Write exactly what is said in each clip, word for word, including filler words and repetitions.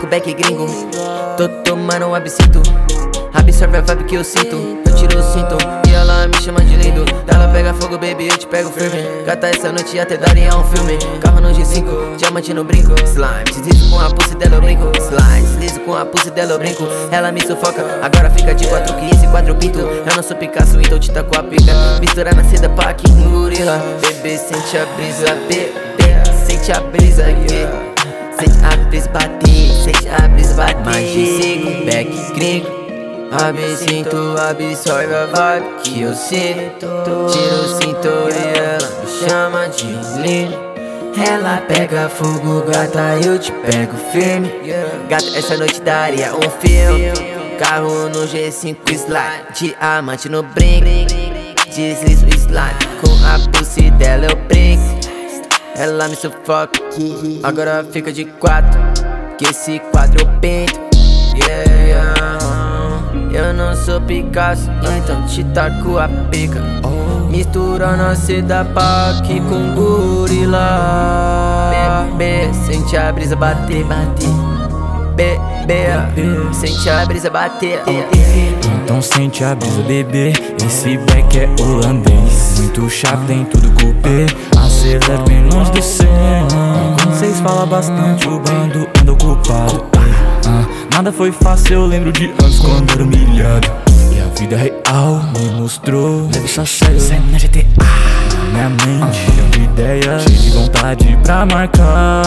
back gringo. Tô tomando absinto, absorve a vibe que eu sinto. Eu tiro o cinto e ela me chama de lindo. Ela pega fogo, baby, eu te pego firme. Gata essa noite até daria um filme. Carro no G cinco, diamante no brinco. Slime, deslizo com a pussy dela eu brinco. Slime, deslizo com a pussy dela eu brinco. Ela me sufoca, agora fica de quatro que esse quadro pinto. Eu não sou Picasso, então te taco a pica. Mistura na seda pra que engorila. Bebê, sente a brisa, bebê, sente a brisa aqui. Sente a brisa bater, sente a brisa bater. Mais de cinco, back gringo. Absinto, absorve a vibe que eu sinto. Tiro o cinto e ela me chama de lindo. Ela pega fogo, gata, eu te pego firme. Gata, essa noite daria um filme. Carro no G cinco slide, diamante no brinco. Deslizo o slide, com a pussy dela eu brinco. Ela me sufoca, agora fica de quatro, que esse quadro eu pinto. Yeah, yeah. Eu não sou Picasso, então te taco a pica. Misturando a seda aqui com gorila. Bebê, sente a brisa bater, bater. Bebê, sente a brisa bater. Então sente a brisa, bebê. Esse back é holandês. Muito chave, tem tudo cupê. Acelera bem longe do céu. Quando cês falam bastante, o bando anda ocupado. Ah, nada foi fácil, eu lembro de antes quando era humilhado. E a vida real me mostrou. Leve só sério, cê na G T A. Minha mente cheia de ideias, cheia de vontade pra marcar.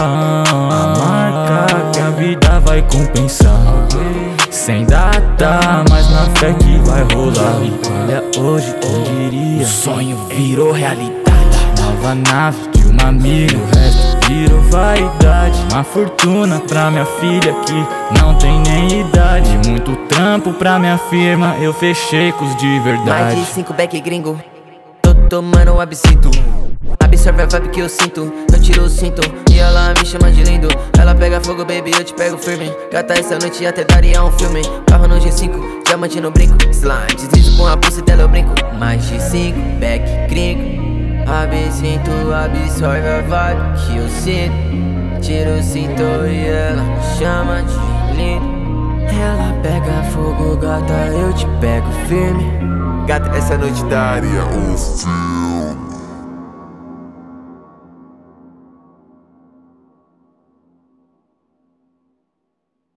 Marcar que a vida vai compensar. Sem data, mas na fé que vai rolar. E olha hoje, quem diria, o sonho virou realidade. Nova nave de uma amiga, o resto virou vaidade. Uma fortuna pra minha filha que não tem nem idade. Muito trampo pra minha firma, eu fechei com os de verdade. Mais de cinco back gringo, tô tomando absinto. Absorve a vibe que eu sinto. Eu tiro o cinto e ela me chama de lindo. Ela pega fogo, baby, eu te pego firme. Gata, essa noite até daria um filme. Carro no G cinco, diamante no brinco. Slime, deslizo com a pussy dela eu brinco. Mais de cinco back gringo. Absinto, absorve a vibe que eu sinto. Tiro o cinto e ela me chama de lindo. Ela pega fogo, gata, eu te pego firme. Gata, essa noite daria um filme.